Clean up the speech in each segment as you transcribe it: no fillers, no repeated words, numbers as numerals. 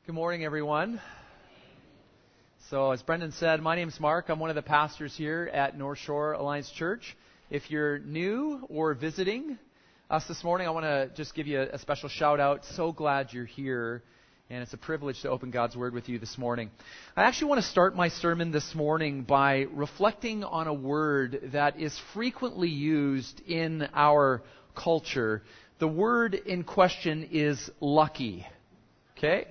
Good morning, everyone. So, as Brendan said, my name's Mark. I'm one of the pastors here at North Shore Alliance Church. If you're new or visiting us this morning, I want to just give you a special shout out. So glad you're here, and it's a privilege to open God's Word with you this morning. I actually want to start my sermon this morning by reflecting on a word that is frequently used in our culture. The word in question is lucky. Okay?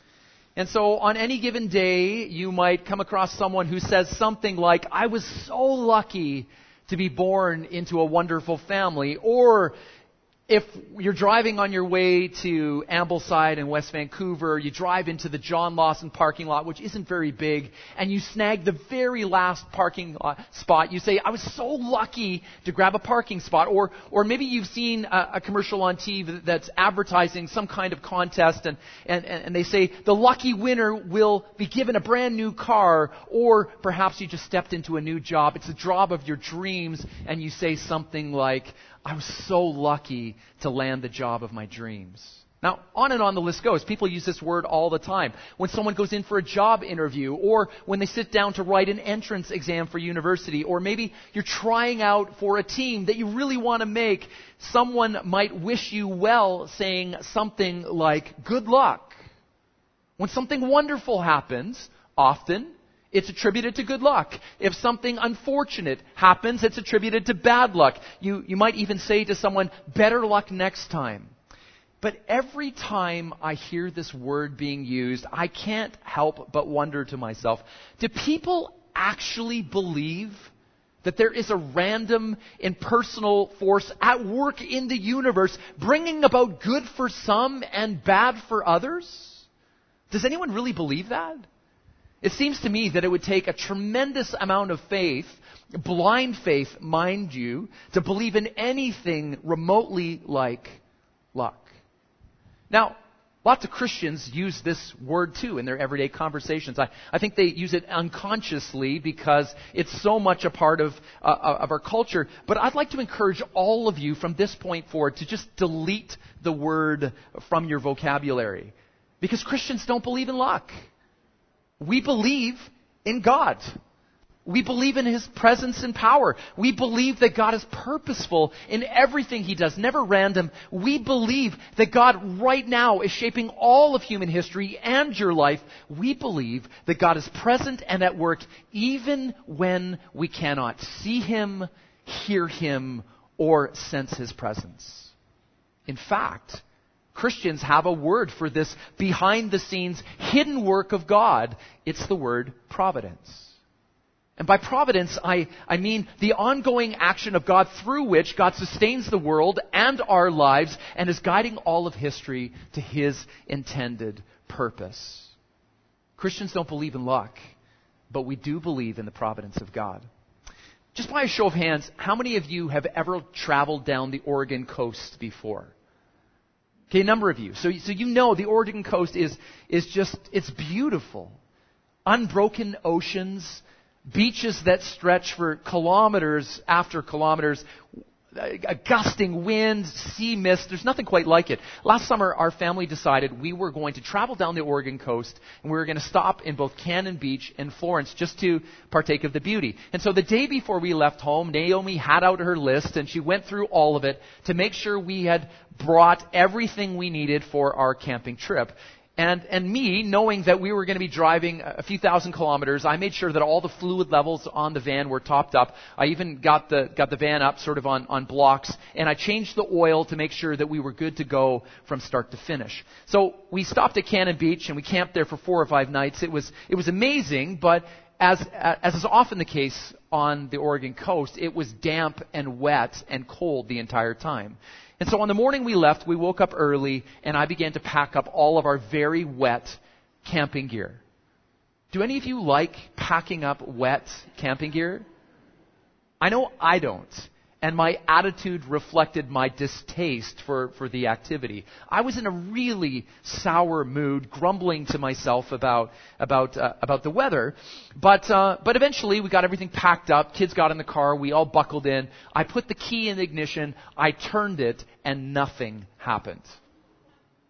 And so on any given day, you might come across someone who says something like, I was so lucky to be born into a wonderful family. Or if you're driving on your way to Ambleside in West Vancouver, you drive into the John Lawson parking lot, which isn't very big, and you snag the very last parking spot. You say, I was so lucky to grab a parking spot. Or maybe you've seen a commercial on TV that's advertising some kind of contest, and they say, the lucky winner will be given a brand new car. Or perhaps you just stepped into a new job. It's the job of your dreams, and you say something like, I was so lucky to land the job of my dreams. Now, on and on the list goes. People use this word all the time. When someone goes in for a job interview, or when they sit down to write an entrance exam for university, or maybe you're trying out for a team that you really want to make, someone might wish you well, saying something like, good luck. When something wonderful happens, often it's attributed to good luck. If something unfortunate happens, it's attributed to bad luck. You might even say to someone, better luck next time. But every time I hear this word being used, I can't help but wonder to myself, do people actually believe that there is a random impersonal force at work in the universe, bringing about good for some and bad for others? Does anyone really believe that? It seems to me that it would take a tremendous amount of faith, blind faith, mind you, to believe in anything remotely like luck. Now, lots of Christians use this word too in their everyday conversations. I think they use it unconsciously because it's so much a part of our culture. But I'd like to encourage all of you from this point forward to just delete the word from your vocabulary. Because Christians don't believe in luck. We believe in God. We believe in His presence and power. We believe that God is purposeful in everything He does, never random. We believe that God right now is shaping all of human history and your life. We believe that God is present and at work even when we cannot see Him, hear Him, or sense His presence. In fact, Christians have a word for this behind-the-scenes hidden work of God. It's the word providence. And by providence, I mean the ongoing action of God through which God sustains the world and our lives and is guiding all of history to His intended purpose. Christians don't believe in luck, but we do believe in the providence of God. Just by a show of hands, how many of you have ever traveled down the Oregon coast before? Okay, a number of you. So you know the Oregon coast is just, it's beautiful. Unbroken oceans, beaches that stretch for kilometers after kilometers, a gusting wind, sea mist. There's nothing quite like it. Last summer, our family decided we were going to travel down the Oregon coast, and we were going to stop in both Cannon Beach and Florence just to partake of the beauty. And so the day before we left home, Naomi had out her list, and she went through all of it to make sure we had brought everything we needed for our camping trip. And me, knowing that we were going to be driving a few thousand kilometers, I made sure that all the fluid levels on the van were topped up. I even got the van up sort of on blocks, and I changed the oil to make sure that we were good to go from start to finish. So we stopped at Cannon Beach, and we camped there for 4 or 5 nights. It was amazing, but as is often the case on the Oregon coast, it was damp and wet and cold the entire time. And so on the morning we left, we woke up early, and I began to pack up all of our very wet camping gear. Do any of you like packing up wet camping gear? I know I don't. And my attitude reflected my distaste for the activity. I was in a really sour mood, grumbling to myself about the weather. But eventually we got everything packed up. Kids got in the car. We all buckled in. I put the key in the ignition. I turned it, and nothing happened.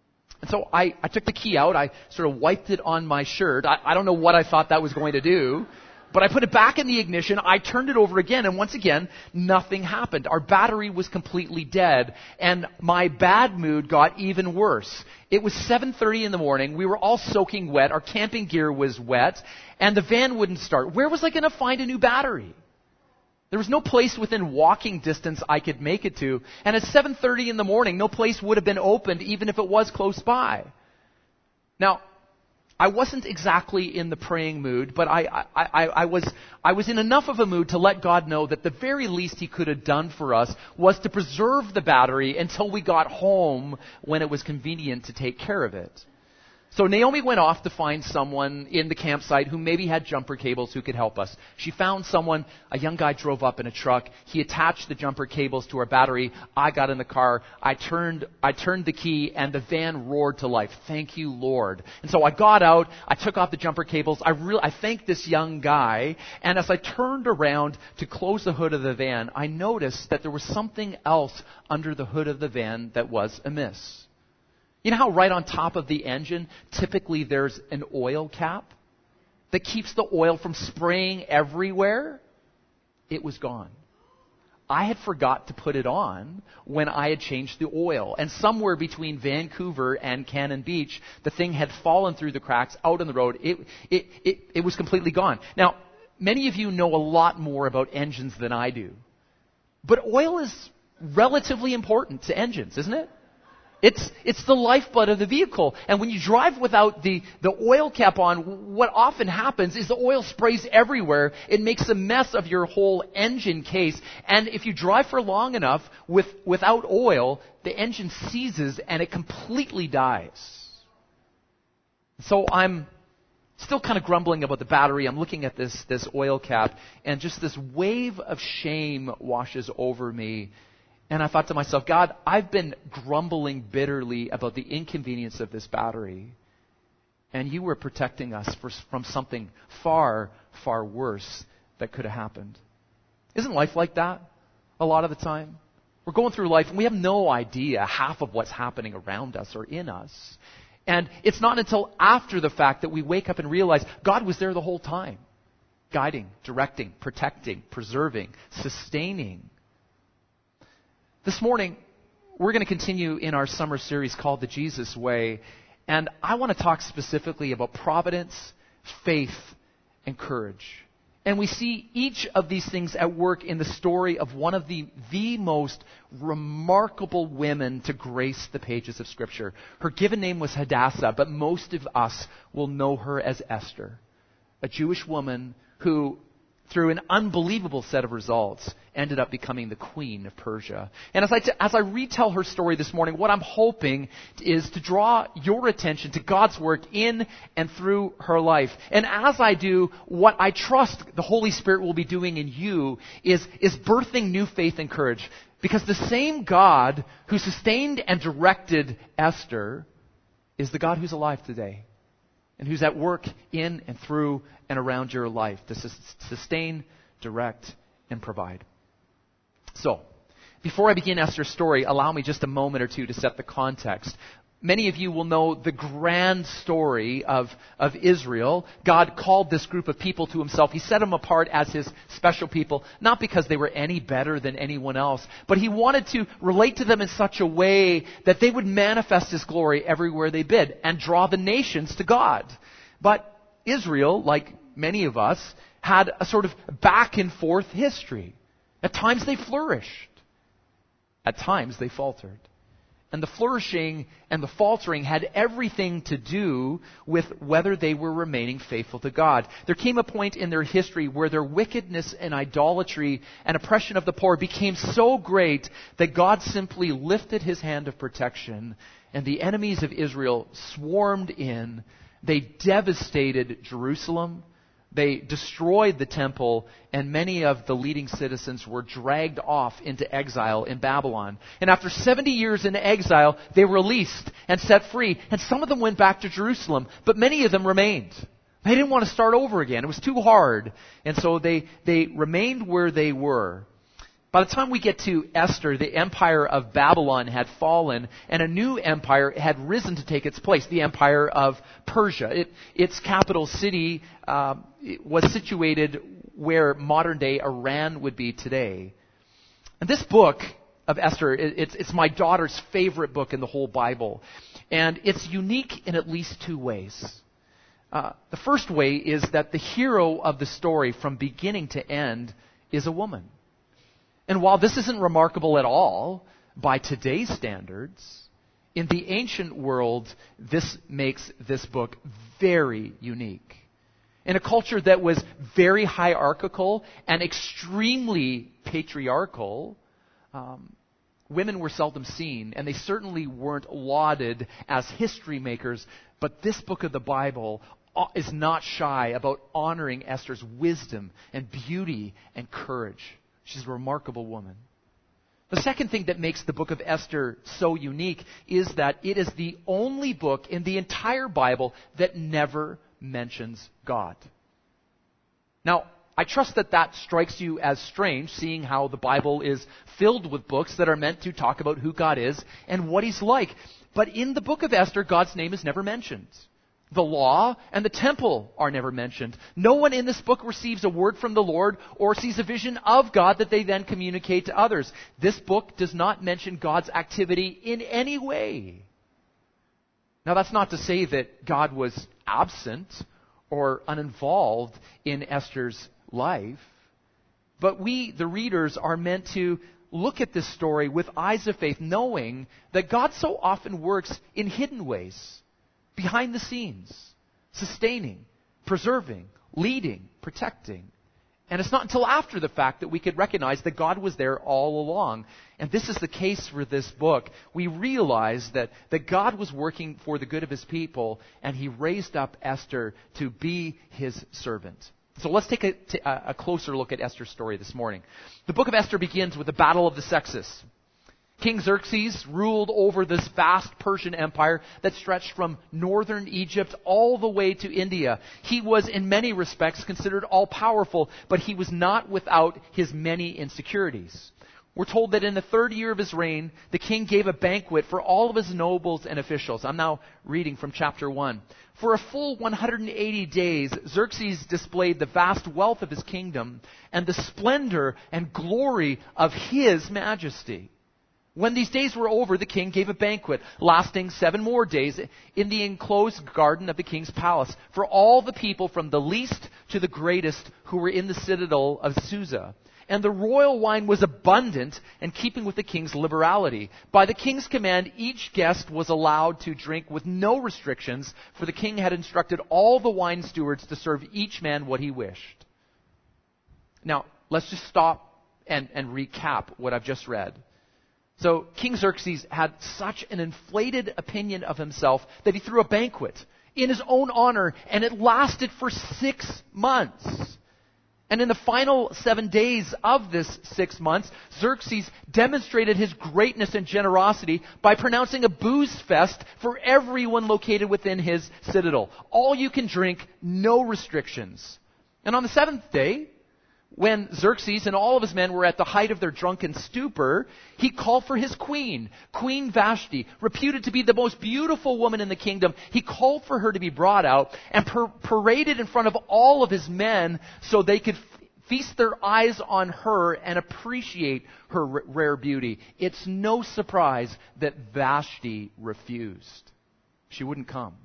And so I took the key out. I sort of wiped it on my shirt. I don't know what I thought that was going to do. But I put it back in the ignition, I turned it over again, and once again, nothing happened. Our battery was completely dead, and my bad mood got even worse. It was 7:30 in the morning, we were all soaking wet, our camping gear was wet, and the van wouldn't start. Where was I going to find a new battery? There was no place within walking distance I could make it to, and at 7:30 in the morning, no place would have been opened even if it was close by. Now, I wasn't exactly in the praying mood, but I was in enough of a mood to let God know that the very least He could have done for us was to preserve the battery until we got home when it was convenient to take care of it. So Naomi went off to find someone in the campsite who maybe had jumper cables who could help us. She found someone, a young guy drove up in a truck. He attached the jumper cables to our battery. I got in the car. I turned the key and the van roared to life. Thank you, Lord. And so I got out. I took off the jumper cables. I thanked this young guy. And as I turned around to close the hood of the van, I noticed that there was something else under the hood of the van that was amiss. You know how right on top of the engine, typically there's an oil cap that keeps the oil from spraying everywhere? It was gone. I had forgot to put it on when I had changed the oil. And somewhere between Vancouver and Cannon Beach, the thing had fallen through the cracks out on the road. It was completely gone. Now, many of you know a lot more about engines than I do. But oil is relatively important to engines, isn't it? It's the lifeblood of the vehicle. And when you drive without the oil cap on, what often happens is the oil sprays everywhere. It makes a mess of your whole engine case. And if you drive for long enough without oil, the engine seizes and it completely dies. So I'm still kind of grumbling about the battery. I'm looking at this oil cap, and just this wave of shame washes over me. And I thought to myself, God, I've been grumbling bitterly about the inconvenience of this battery. And you were protecting us from something far, far worse that could have happened. Isn't life like that a lot of the time? We're going through life and we have no idea half of what's happening around us or in us. And it's not until after the fact that we wake up and realize God was there the whole time. Guiding, directing, protecting, preserving, sustaining. This morning, we're going to continue in our summer series called The Jesus Way, and I want to talk specifically about providence, faith, and courage. And we see each of these things at work in the story of one of the most remarkable women to grace the pages of Scripture. Her given name was Hadassah, but most of us will know her as Esther, a Jewish woman who, through an unbelievable set of results, ended up becoming the queen of Persia. And as I retell her story this morning, what I'm hoping is to draw your attention to God's work in and through her life. And as I do, what I trust the Holy Spirit will be doing in you is birthing new faith and courage. Because the same God who sustained and directed Esther is the God who's alive today, and who's at work in and through and around your life to sustain, direct, and provide. So, before I begin Esther's story, allow me just a moment or two to set the context. Many of you will know the grand story of Israel. God called this group of people to Himself. He set them apart as His special people, not because they were any better than anyone else, but He wanted to relate to them in such a way that they would manifest His glory everywhere they bid and draw the nations to God. But Israel, like many of us, had a sort of back and forth history. At times they flourished. At times they faltered. And the flourishing and the faltering had everything to do with whether they were remaining faithful to God. There came a point in their history where their wickedness and idolatry and oppression of the poor became so great that God simply lifted His hand of protection, and the enemies of Israel swarmed in. They devastated Jerusalem. They destroyed the temple, and many of the leading citizens were dragged off into exile in Babylon. And after 70 years in exile, they were released and set free. And some of them went back to Jerusalem, but many of them remained. They didn't want to start over again. It was too hard. And so they remained where they were. By the time we get to Esther, the empire of Babylon had fallen, and a new empire had risen to take its place, the empire of Persia. Its capital city was situated where modern-day Iran would be today. And this book of Esther, it's my daughter's favorite book in the whole Bible. And it's unique in at least two ways. The first way is that the hero of the story from beginning to end is a woman. And while this isn't remarkable at all by today's standards, in the ancient world, this makes this book very unique. In a culture that was very hierarchical and extremely patriarchal, women were seldom seen, and they certainly weren't lauded as history makers. But this book of the Bible is not shy about honoring Esther's wisdom and beauty and courage. She's a remarkable woman. The second thing that makes the book of Esther so unique is that it is the only book in the entire Bible that never mentions God. Now, I trust that strikes you as strange, seeing how the Bible is filled with books that are meant to talk about who God is and what He's like. But in the book of Esther, God's name is never mentioned. The law and the temple are never mentioned. No one in this book receives a word from the Lord or sees a vision of God that they then communicate to others. This book does not mention God's activity in any way. Now, that's not to say that God was absent or uninvolved in Esther's life, but we, the readers, are meant to look at this story with eyes of faith, knowing that God so often works in hidden ways, behind the scenes, sustaining, preserving, leading, protecting. And it's not until after the fact that we could recognize that God was there all along. And this is the case for this book. We realize that God was working for the good of His people, and He raised up Esther to be His servant. So let's take a closer look at Esther's story this morning. The book of Esther begins with the battle of the sexes. King Xerxes ruled over this vast Persian empire that stretched from northern Egypt all the way to India. He was in many respects considered all-powerful, but he was not without his many insecurities. We're told that in the third year of his reign, the king gave a banquet for all of his nobles and officials. I'm now reading from chapter 1. For a full 180 days, Xerxes displayed the vast wealth of his kingdom and the splendor and glory of his majesty. When these days were over, the king gave a banquet lasting 7 more days in the enclosed garden of the king's palace for all the people from the least to the greatest who were in the citadel of Susa. And the royal wine was abundant in keeping with the king's liberality. By the king's command, each guest was allowed to drink with no restrictions, for the king had instructed all the wine stewards to serve each man what he wished. Now, let's just stop and recap what I've just read. So King Xerxes had such an inflated opinion of himself that he threw a banquet in his own honor, and it lasted for 6 months. And in the final 7 days of this 6 months, Xerxes demonstrated his greatness and generosity by pronouncing a booze fest for everyone located within his citadel. All you can drink, no restrictions. And on the 7th day, when Xerxes and all of his men were at the height of their drunken stupor, he called for his queen, Queen Vashti, reputed to be the most beautiful woman in the kingdom. He called for her to be brought out and paraded in front of all of his men so they could feast their eyes on her and appreciate her rare beauty. It's no surprise that Vashti refused. She wouldn't come.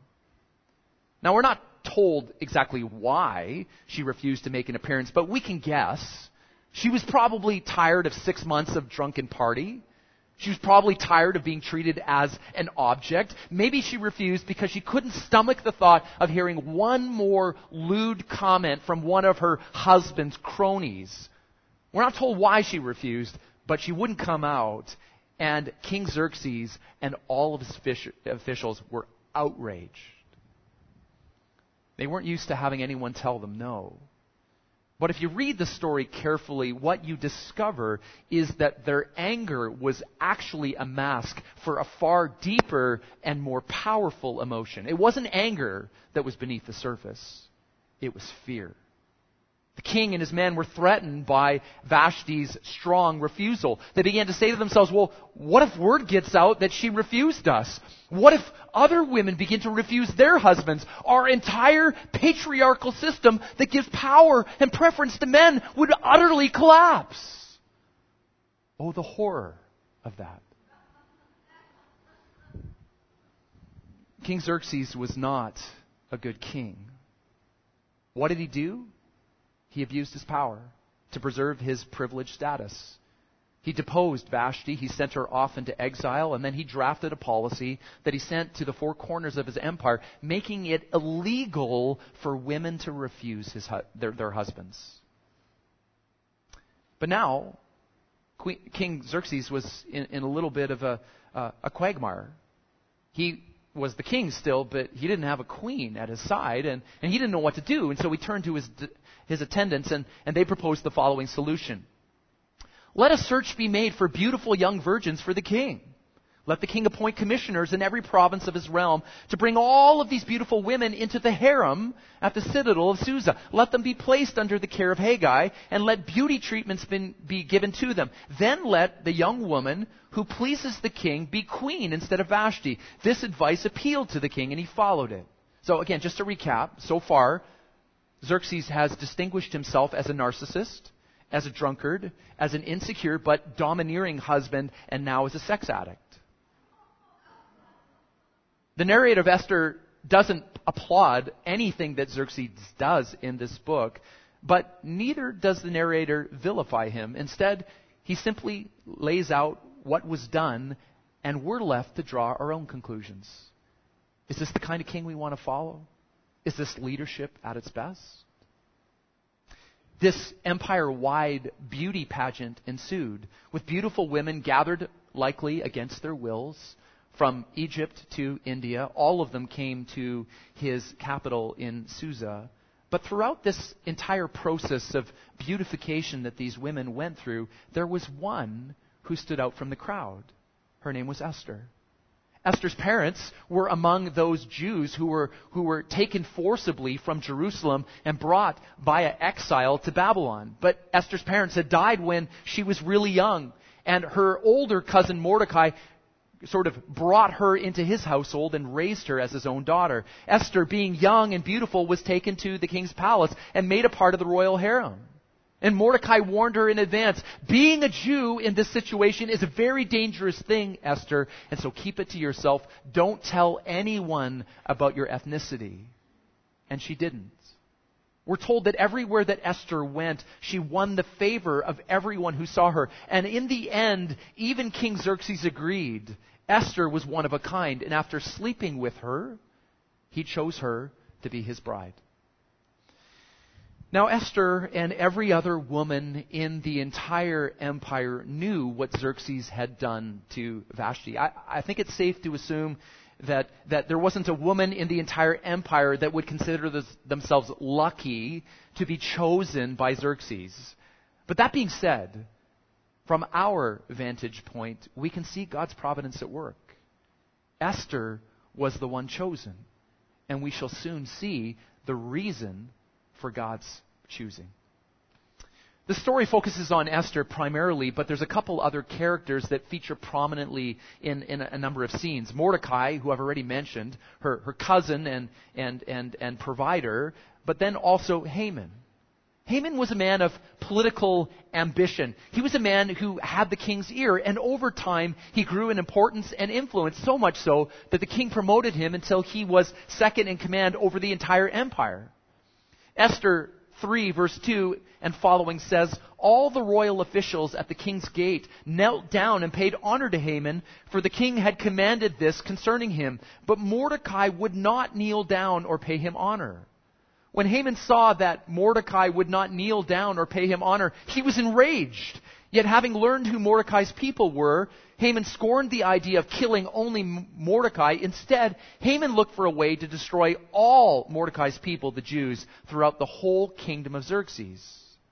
Now, we're not told exactly why she refused to make an appearance, but we can guess. She was probably tired of 6 months of drunken party. She was probably tired of being treated as an object. Maybe she refused because she couldn't stomach the thought of hearing one more lewd comment from one of her husband's cronies. We're not told why she refused, but she wouldn't come out. And King Xerxes and all of his officials were outraged. They weren't used to having anyone tell them no. But if you read the story carefully, what you discover is that their anger was actually a mask for a far deeper and more powerful emotion. It wasn't anger that was beneath the surface. It was fear. The king and his men were threatened by Vashti's strong refusal. They began to say to themselves, well, what if word gets out that she refused us? What if other women begin to refuse their husbands? Our entire patriarchal system that gives power and preference to men would utterly collapse. Oh, the horror of that. King Xerxes was not a good king. What did he do? He abused his power to preserve his privileged status. He deposed Vashti, he sent her off into exile, and then he drafted a policy that he sent to the four corners of his empire, making it illegal for women to refuse their husbands. But now, King Xerxes was in a little bit of a quagmire. He was the king still, but he didn't have a queen at his side, and he didn't know what to do. And so he turned to his attendants, and they proposed the following solution. Let a search be made for beautiful young virgins for the king. Let the king appoint commissioners in every province of his realm to bring all of these beautiful women into the harem at the citadel of Susa. Let them be placed under the care of Haggai, and let beauty treatments be given to them. Then let the young woman who pleases the king be queen instead of Vashti. This advice appealed to the king, and he followed it. So again, just to recap, so far, Xerxes has distinguished himself as a narcissist, as a drunkard, as an insecure but domineering husband, and now as a sex addict. The narrator of Esther doesn't applaud anything that Xerxes does in this book, but neither does the narrator vilify him. Instead, he simply lays out what was done, and we're left to draw our own conclusions. Is this the kind of king we want to follow? Is this leadership at its best? This empire-wide beauty pageant ensued, with beautiful women gathered likely against their wills from Egypt to India. All of them came to his capital in Susa. But throughout this entire process of beautification that these women went through, there was one who stood out from the crowd. Her name was Esther. Esther's parents were among those Jews who were taken forcibly from Jerusalem and brought via exile to Babylon. But Esther's parents had died when she was really young, and her older cousin Mordecai sort of brought her into his household and raised her as his own daughter. Esther, being young and beautiful, was taken to the king's palace and made a part of the royal harem. And Mordecai warned her in advance, being a Jew in this situation is a very dangerous thing, Esther, and so keep it to yourself. Don't tell anyone about your ethnicity. And she didn't. We're told that everywhere that Esther went, she won the favor of everyone who saw her. And in the end, even King Xerxes agreed. Esther was one of a kind, and after sleeping with her, he chose her to be his bride. Now, Esther and every other woman in the entire empire knew what Xerxes had done to Vashti. I think it's safe to assume that there wasn't a woman in the entire empire that would consider themselves lucky to be chosen by Xerxes. But that being said, from our vantage point, we can see God's providence at work. Esther was the one chosen, and we shall soon see the reason for God's choosing. The story focuses on Esther primarily, but there's a couple other characters that feature prominently in a number of scenes. Mordecai, who I've already mentioned, her cousin and provider, but then also Haman. Haman was a man of political ambition. He was a man who had the king's ear, and over time he grew in importance and influence, so much so that the king promoted him until he was second in command over the entire empire. Esther 3 verse 2 and following says, all the royal officials at the king's gate knelt down and paid honor to Haman, for the king had commanded this concerning him. But Mordecai would not kneel down or pay him honor. When Haman saw that Mordecai would not kneel down or pay him honor, he was enraged. Yet having learned who Mordecai's people were, Haman scorned the idea of killing only Mordecai. Instead, Haman looked for a way to destroy all Mordecai's people, the Jews, throughout the whole kingdom of Xerxes.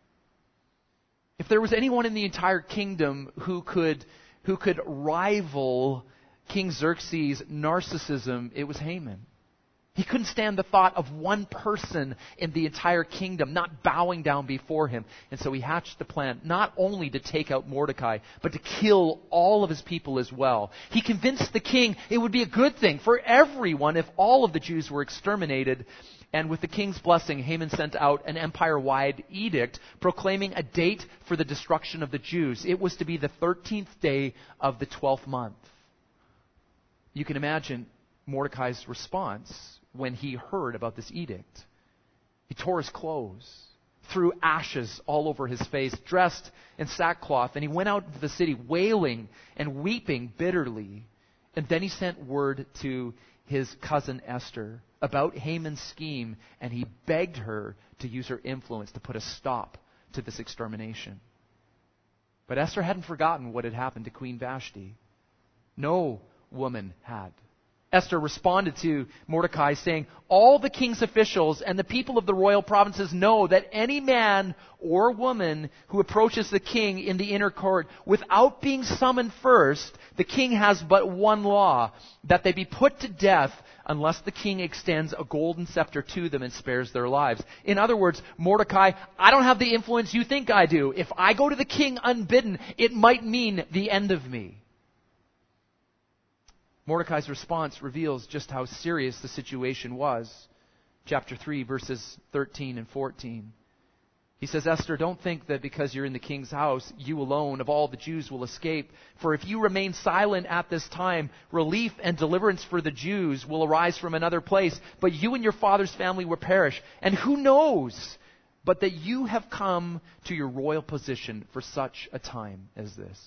If there was anyone in the entire kingdom who could rival King Xerxes' narcissism, it was Haman. He couldn't stand the thought of one person in the entire kingdom not bowing down before him. And so he hatched the plan not only to take out Mordecai, but to kill all of his people as well. He convinced the king it would be a good thing for everyone if all of the Jews were exterminated. And with the king's blessing, Haman sent out an empire-wide edict proclaiming a date for the destruction of the Jews. It was to be the 13th day of the 12th month. You can imagine Mordecai's response when he heard about this edict. He tore his clothes, threw ashes all over his face, dressed in sackcloth, and he went out into the city wailing and weeping bitterly. And then he sent word to his cousin Esther about Haman's scheme, and he begged her to use her influence to put a stop to this extermination. But Esther hadn't forgotten what had happened to Queen Vashti. No woman had. Esther responded to Mordecai saying, all the king's officials and the people of the royal provinces know that any man or woman who approaches the king in the inner court without being summoned first, the king has but one law, that they be put to death unless the king extends a golden scepter to them and spares their lives. In other words, Mordecai, I don't have the influence you think I do. If I go to the king unbidden, it might mean the end of me. Mordecai's response reveals just how serious the situation was. Chapter 3, verses 13 and 14. He says, Esther, don't think that because you're in the king's house, you alone of all the Jews will escape. For if you remain silent at this time, relief and deliverance for the Jews will arise from another place. But you and your father's family will perish. And who knows but that you have come to your royal position for such a time as this?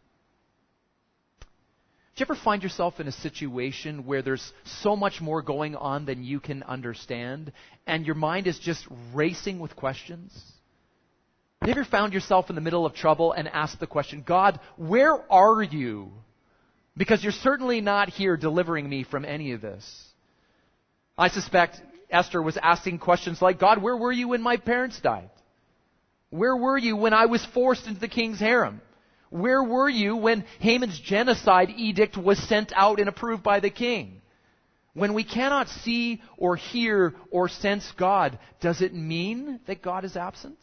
Do you ever find yourself in a situation where there's so much more going on than you can understand, and your mind is just racing with questions? Have you ever found yourself in the middle of trouble and asked the question, God, where are you? Because you're certainly not here delivering me from any of this. I suspect Esther was asking questions like, God, where were you when my parents died? Where were you when I was forced into the king's harem? Where were you when Haman's genocide edict was sent out and approved by the king? When we cannot see or hear or sense God, does it mean that God is absent?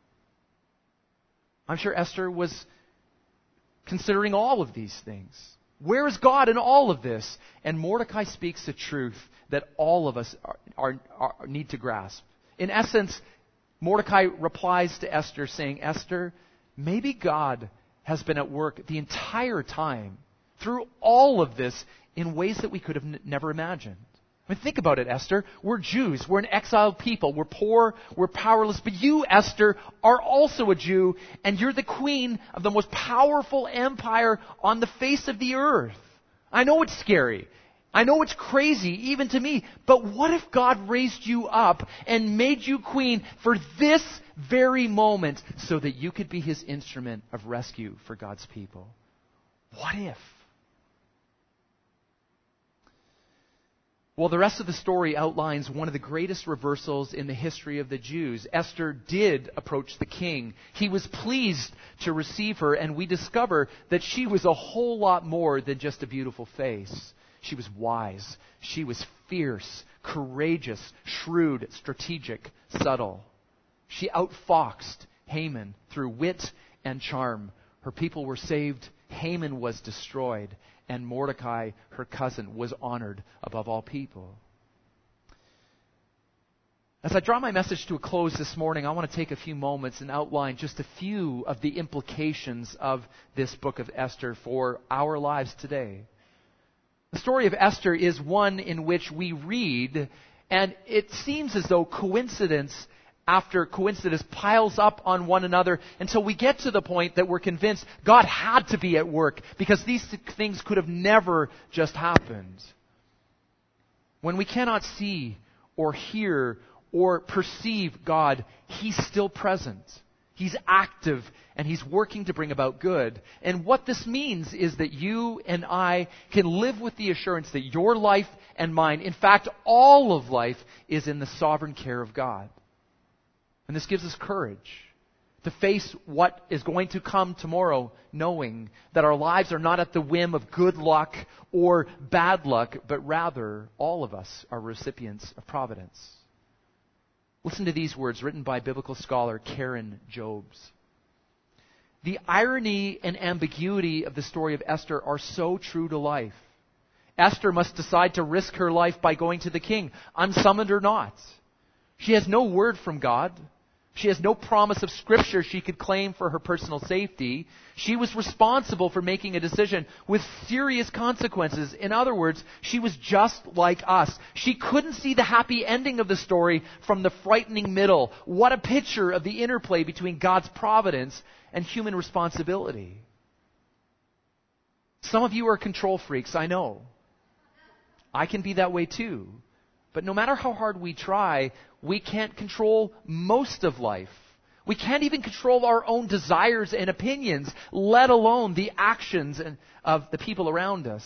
I'm sure Esther was considering all of these things. Where is God in all of this? And Mordecai speaks the truth that all of us need to grasp. In essence, Mordecai replies to Esther saying, Esther, maybe God has been at work the entire time through all of this in ways that we could have never imagined. I mean, think about it, Esther. We're Jews. We're an exiled people. We're poor. We're powerless. But you, Esther, are also a Jew, and you're the queen of the most powerful empire on the face of the earth. I know it's scary. I know it's crazy, even to me. But what if God raised you up and made you queen for this very moment so that you could be His instrument of rescue for God's people? What if? Well, the rest of the story outlines one of the greatest reversals in the history of the Jews. Esther did approach the king. He was pleased to receive her, and we discover that she was a whole lot more than just a beautiful face. She was wise. She was fierce, courageous, shrewd, strategic, subtle. She outfoxed Haman through wit and charm. Her people were saved. Haman was destroyed. And Mordecai, her cousin, was honored above all people. As I draw my message to a close this morning, I want to take a few moments and outline just a few of the implications of this book of Esther for our lives today. The story of Esther is one in which we read, and it seems as though coincidence after coincidence piles up on one another until we get to the point that we're convinced God had to be at work because these things could have never just happened. When we cannot see or hear or perceive God, He's still present. He's active and He's working to bring about good. And what this means is that you and I can live with the assurance that your life and mine, in fact, all of life, is in the sovereign care of God. And this gives us courage To face what is going to come tomorrow, knowing that our lives are not at the whim of good luck or bad luck, but rather all of us are recipients of providence. Listen to these words written by biblical scholar Karen Jobes. The irony and ambiguity of the story of Esther are so true to life. Esther must decide to risk her life by going to the king, unsummoned or not. She has no word from God. She has no promise of Scripture she could claim for her personal safety. She was responsible for making a decision with serious consequences. In other words, she was just like us. She couldn't see the happy ending of the story from the frightening middle. What a picture of the interplay between God's providence and human responsibility. Some of you are control freaks, I know. I can be that way too. But no matter how hard we try, we can't control most of life. We can't even control our own desires and opinions, let alone the actions of the people around us.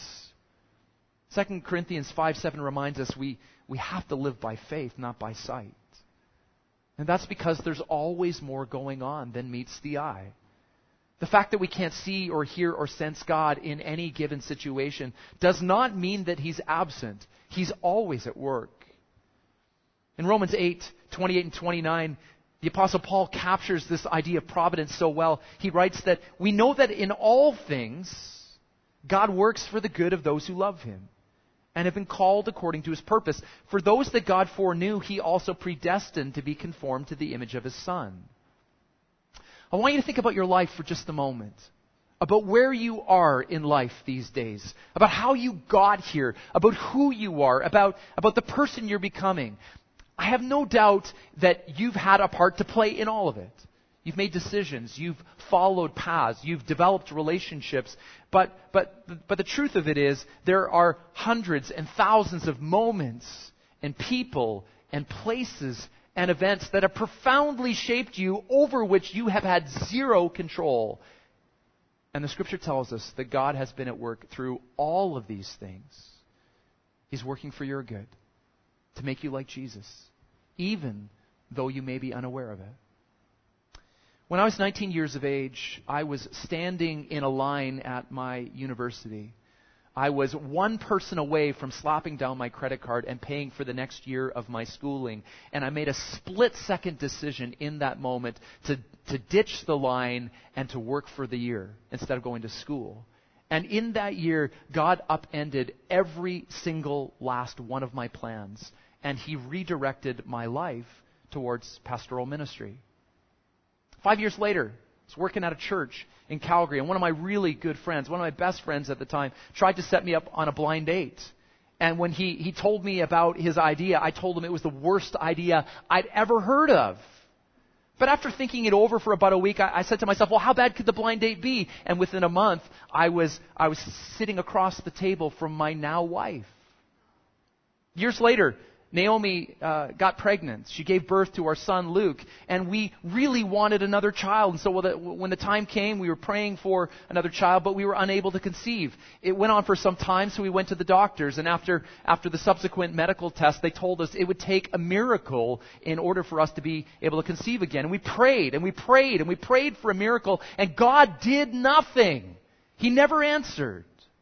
2 Corinthians 5:7 reminds us we have to live by faith, not by sight. And that's because there's always more going on than meets the eye. The fact that we can't see or hear or sense God in any given situation does not mean that He's absent. He's always at work. In Romans 8:28 and 29, the Apostle Paul captures this idea of providence so well. He writes that we know that in all things, God works for the good of those who love Him and have been called according to His purpose. For those that God foreknew, He also predestined to be conformed to the image of His Son. I want you to think about your life for just a moment. About where you are in life these days. About how you got here. About who you are. About the person you're becoming. I have no doubt that you've had a part to play in all of it. You've made decisions. You've followed paths. You've developed relationships. But the truth of it is, there are hundreds and thousands of moments and people and places and events that have profoundly shaped you, over which you have had zero control. And the Scripture tells us that God has been at work through all of these things. He's working for your good, to make you like Jesus, even though you may be unaware of it. When I was 19 years of age, I was standing in a line at my university. I was one person away from slapping down my credit card and paying for the next year of my schooling. And I made a split-second decision in that moment to ditch the line and to work for the year instead of going to school. And in that year, God upended every single last one of my plans. And He redirected my life towards pastoral ministry. 5 years later, I was working at a church in Calgary, and one of my really good friends, one of my best friends at the time, tried to set me up on a blind date. And when he told me about his idea, I told him it was the worst idea I'd ever heard of. But after thinking it over for about a week, I said to myself, well, how bad could the blind date be? And within a month, I was sitting across the table from my now wife. Years later, Naomi got pregnant. She gave birth to our son Luke, and we really wanted another child. And so when the time came, we were praying for another child, but we were unable to conceive. It went on for some time, so we went to the doctors. And after the subsequent medical test, they told us it would take a miracle in order for us to be able to conceive again. And we prayed, and we prayed, and we prayed for a miracle, and God did nothing. He never answered.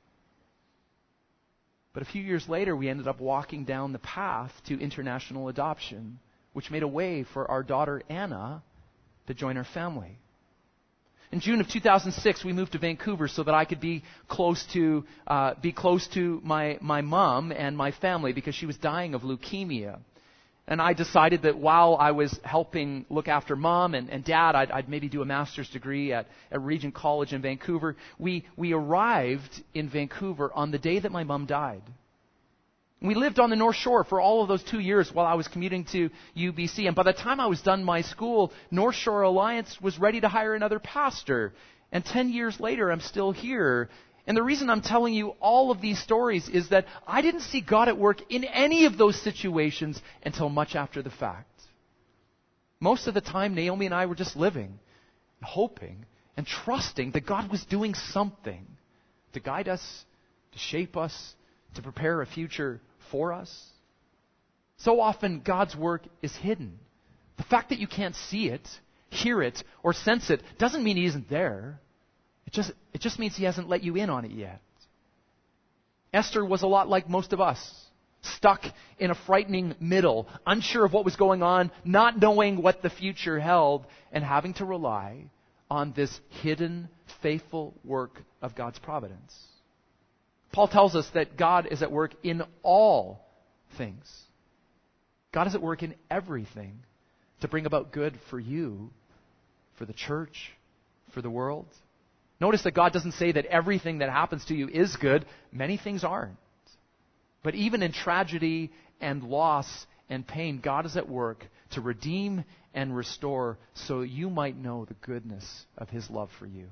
But a few years later, we ended up walking down the path to international adoption, which made a way for our daughter Anna to join our family. In June of 2006, we moved to Vancouver so that I could be close to my mom and my family, because she was dying of leukemia. And I decided that while I was helping look after Mom and Dad, I'd maybe do a master's degree at Regent College in Vancouver. We arrived in Vancouver on the day that my mom died. We lived on the North Shore for all of those 2 years while I was commuting to UBC. And by the time I was done my school, North Shore Alliance was ready to hire another pastor. And 10 years later, I'm still here. And the reason I'm telling you all of these stories is that I didn't see God at work in any of those situations until much after the fact. Most of the time, Naomi and I were just living, hoping, and trusting that God was doing something to guide us, to shape us, to prepare a future for us. So often, God's work is hidden. The fact that you can't see it, hear it or sense it doesn't mean he isn't there. It just means he hasn't let you in on it yet. Esther was a lot like most of us, stuck in a frightening middle, unsure of what was going on, not knowing what the future held, and having to rely on this hidden, faithful work of God's providence. Paul tells us that God is at work in all things. God is at work in everything to bring about good for you, for the church, for the world. Notice that God doesn't say that everything that happens to you is good. Many things aren't. But even in tragedy and loss and pain, God is at work to redeem and restore so you might know the goodness of His love for you.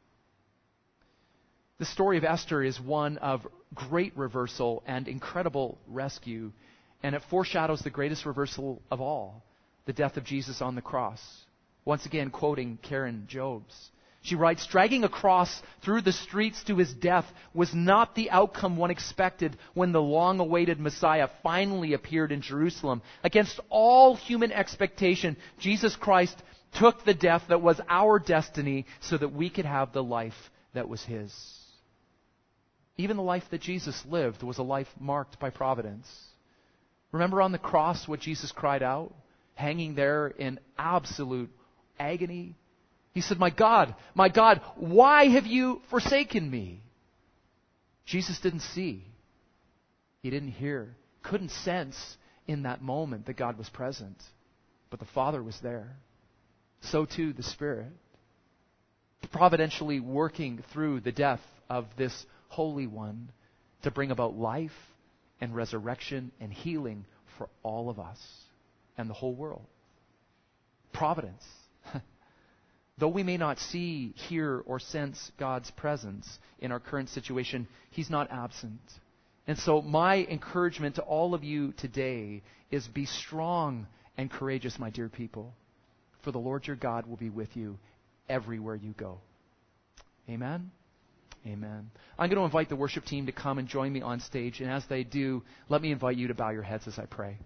The story of Esther is one of great reversal and incredible rescue, and it foreshadows the greatest reversal of all, the death of Jesus on the cross. Once again, quoting Karen Jobes. She writes, "Dragging a cross through the streets to his death was not the outcome one expected when the long-awaited Messiah finally appeared in Jerusalem. Against all human expectation, Jesus Christ took the death that was our destiny so that we could have the life that was His." Even the life that Jesus lived was a life marked by providence. Remember on the cross what Jesus cried out, hanging there in absolute agony? He said, my God, why have you forsaken me?" Jesus didn't see. He didn't hear. Couldn't sense in that moment that God was present. But the Father was there. So too the Spirit. Providentially working through the death of this Holy One to bring about life and resurrection and healing for all of us and the whole world. Providence. Though we may not see, hear, or sense God's presence in our current situation, He's not absent. And so my encouragement to all of you today is be strong and courageous, my dear people, for the Lord your God will be with you everywhere you go. Amen? Amen. I'm going to invite the worship team to come and join me on stage, and as they do, let me invite you to bow your heads as I pray.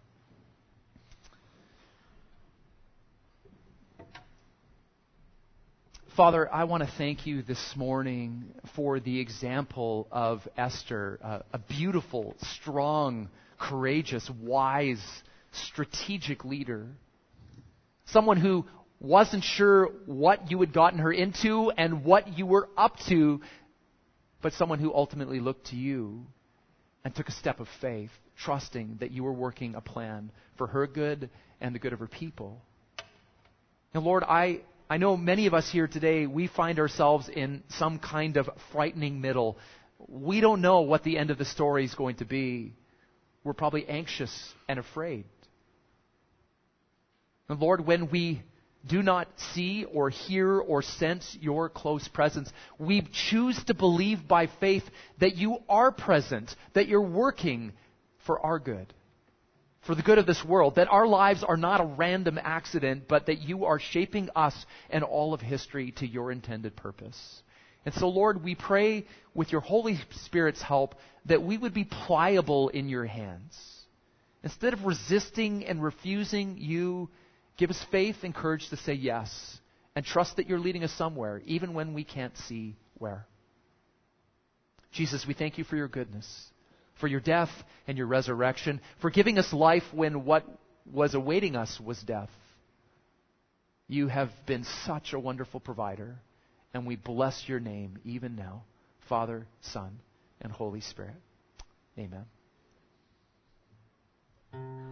Father, I want to thank you this morning for the example of Esther, a beautiful, strong, courageous, wise, strategic leader. Someone who wasn't sure what you had gotten her into and what you were up to, but someone who ultimately looked to you and took a step of faith, trusting that you were working a plan for her good and the good of her people. Now, Lord, I know many of us here today, we find ourselves in some kind of frightening middle. We don't know what the end of the story is going to be. We're probably anxious and afraid. And Lord, when we do not see or hear or sense your close presence, we choose to believe by faith that you are present, that you're working for our good, for the good of this world, that our lives are not a random accident, but that you are shaping us and all of history to your intended purpose. And so, Lord, we pray with your Holy Spirit's help that we would be pliable in your hands. Instead of resisting and refusing you, give us faith and courage to say yes, and trust that you're leading us somewhere, even when we can't see where. Jesus, we thank you for your goodness, for your death and your resurrection, for giving us life when what was awaiting us was death. You have been such a wonderful provider, and we bless your name even now, Father, Son, and Holy Spirit. Amen.